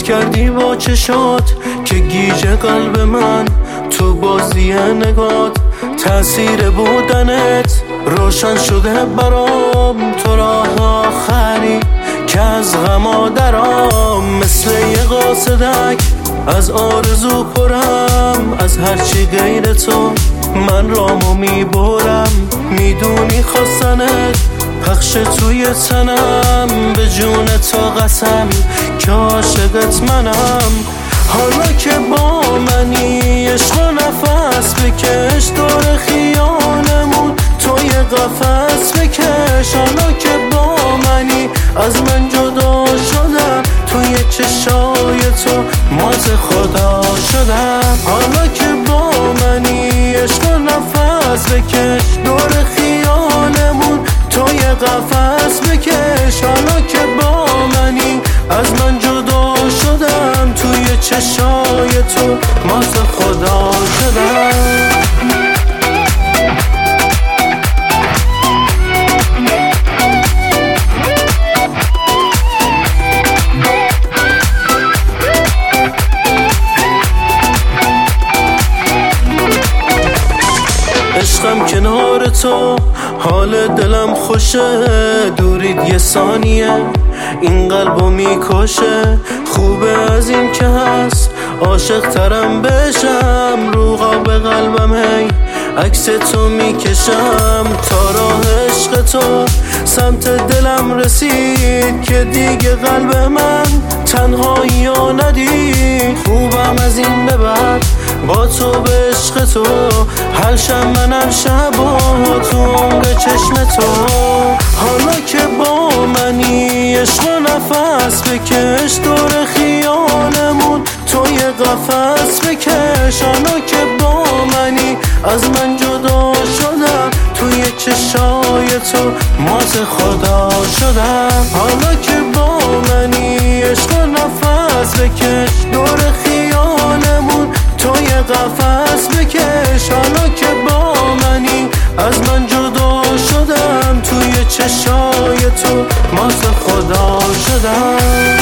کردی با چشات که گیج قلب من تو بازی نگات. تأثیر بودنت روشن شده برام، تو راه آخری که از غم درام. مثل یه قاصدک از آرزو پرم، از هرچی غیر تو من رامو میبرم. میدونی خواستنت پخش توی تنم، به جون تو قسم که عاشقت منم. حالا که با منی عشق و نفس بکش، دور خیالمون توی قفس بکش. حالا که با منی از من جدا شدم، توی چشای تو مات خدا شدم. حالا که با منی عشق و نفس بکش، دور خیالمون توی قفس بکش. حالا که با منی از من جدا شدم، توی چشای تو مات خدا شدم. عشقم کنار تو، حال دلم خوشه. دورید یه ثانیه این قلبو میکشه. خوبه از این که هست عاشق ترم بشم. رو قاب قلبم هی عکس تو میکشم. تا راه عشق تو سمت دلم رسید که دیگه قلب من تنهایی ها ندید. خوبم از این به بعد با تو به عشق تو، هر شب منم شبا تو عمق چشم تو. حالا که با منی عشق و نفس بکش، دور خیالمون توی قفس بکش. حالا که با منی از من جدا شدم، توی چشای تو مات خدا شدم. حالا که با منی عشق و نفس بکش، دور خیالمون توی قفس بکش. حالا که با منی از من جدا شدم، توی چشای تو مات خدا شدم.